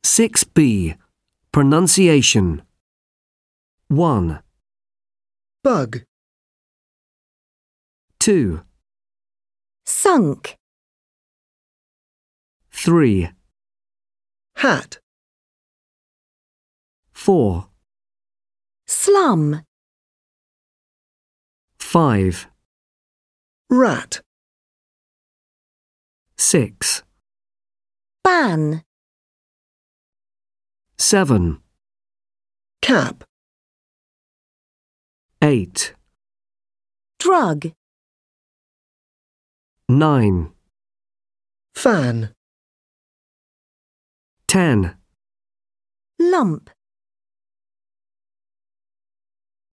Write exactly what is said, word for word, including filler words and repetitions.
six B. Pronunciation. one, bug, two, sunk, three, hat, four, slum, five, rat, six, ban, seven, cap, eight, drug, nine, fan, ten, lump.